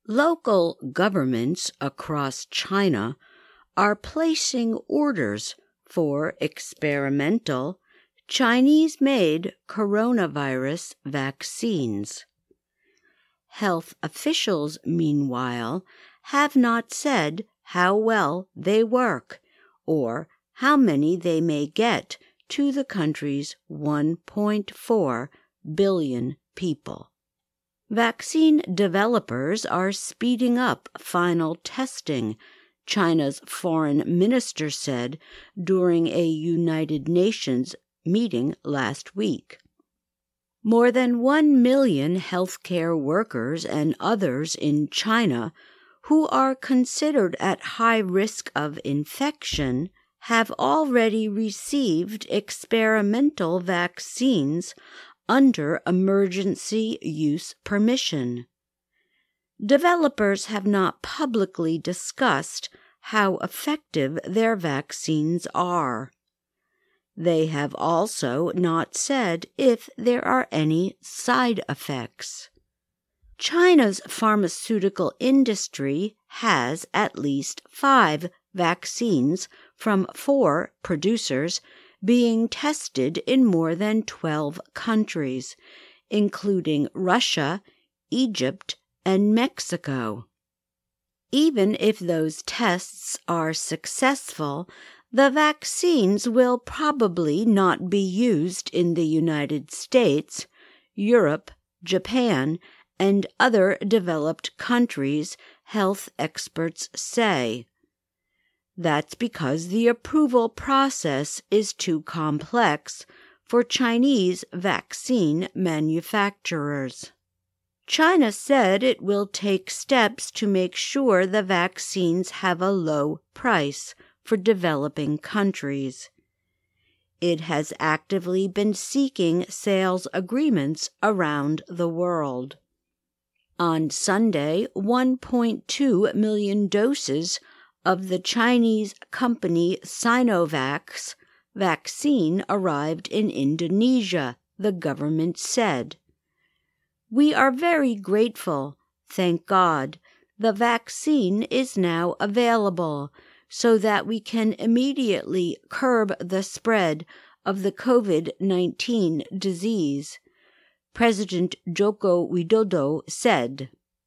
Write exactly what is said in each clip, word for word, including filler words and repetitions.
Local governments across China are placing orders for experimental Chinese-made coronavirus vaccines. Health officials, meanwhile, have not said how well they work or how many they may get to the country's one point four billion people. Vaccine developers are speeding up final testing, China's foreign minister said during a United Nations meeting last week. More than one million healthcare workers and others in China who are considered at high risk of infection have already received experimental vaccines under emergency use permission. Developers have not publicly discussed how effective their vaccines are. They have also not said if there are any side effects. China's pharmaceutical industry has at least five vaccines from four producers being tested in more than twelve countries, including Russia, Egypt, and Mexico. Even if those tests are successful, the vaccines will probably not be used in the United States, Europe, Japan, and other developed countries, health experts say. That's because the approval process is too complex for Chinese vaccine manufacturers. China said it will take steps to make sure the vaccines have a low price for developing countries. It has actively been seeking sales agreements around the world. On Sunday, one point two million doses of the Chinese company Sinovac vaccine arrived in Indonesia, the government said. We are very grateful, thank God. The vaccine is now available so that we can immediately curb the spread of the COVID nineteen disease, President Joko Widodo said.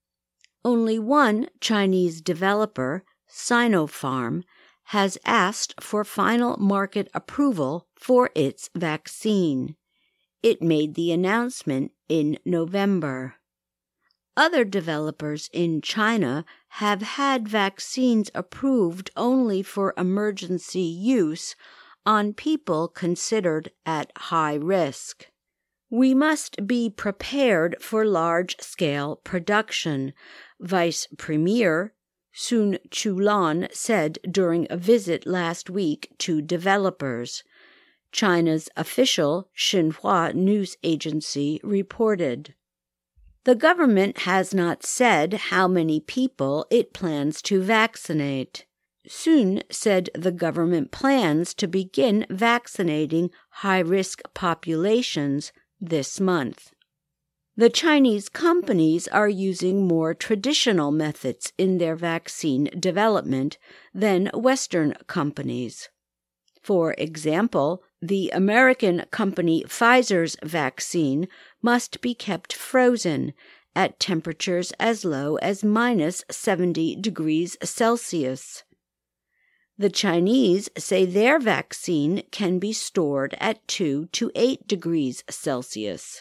Only one Chinese developer, Sinopharm, has asked for final market approval for its vaccine. It made the announcement in November. Other developers in China have had vaccines approved only for emergency use on people considered at high risk. We must be prepared for large-scale production, Vice Premier Sun Chulan said during a visit last week to developers. China's official Xinhua news agency reported. The government has not said how many people it plans to vaccinate. Sun said the government plans to begin vaccinating high-risk populations this month. The Chinese companies are using more traditional methods in their vaccine development than Western companies. For example, the American company Pfizer's vaccine must be kept frozen at temperatures as low as minus seventy degrees Celsius. The Chinese say their vaccine can be stored at two to eight degrees Celsius.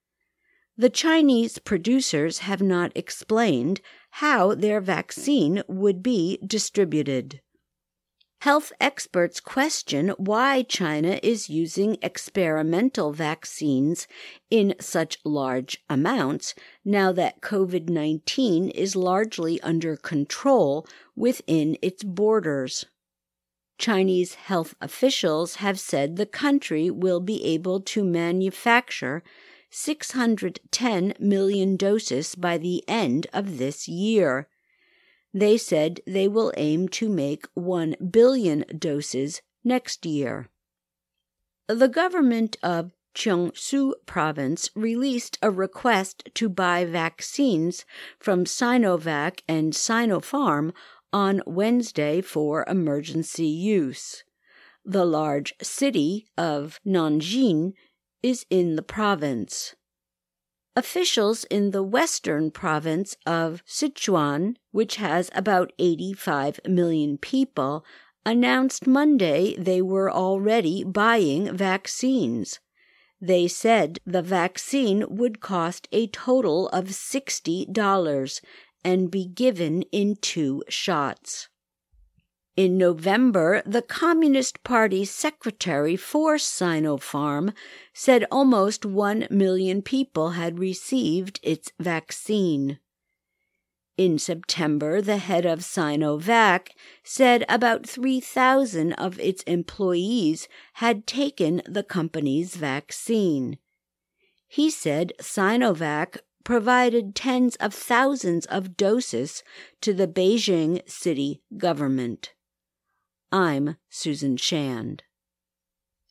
The Chinese producers have not explained how their vaccine would be distributed. Health experts question why China is using experimental vaccines in such large amounts now that COVID nineteen is largely under control within its borders. Chinese health officials have said the country will be able to manufacture six hundred ten million doses by the end of this year. They said they will aim to make one billion doses next year. The government of Jiangsu Province released a request to buy vaccines from Sinovac and Sinopharm on Wednesday for emergency use. The large city of Nanjing is in the province. Officials in the western province of Sichuan, which has about eighty-five million people, announced Monday they were already buying vaccines. They said the vaccine would cost a total of sixty dollars and be given in two shots. In November, the Communist Party secretary for Sinopharm said almost one million people had received its vaccine. In September, the head of Sinovac said about three thousand of its employees had taken the company's vaccine. He said Sinovac provided tens of thousands of doses to the Beijing city government. I'm Susan Shand.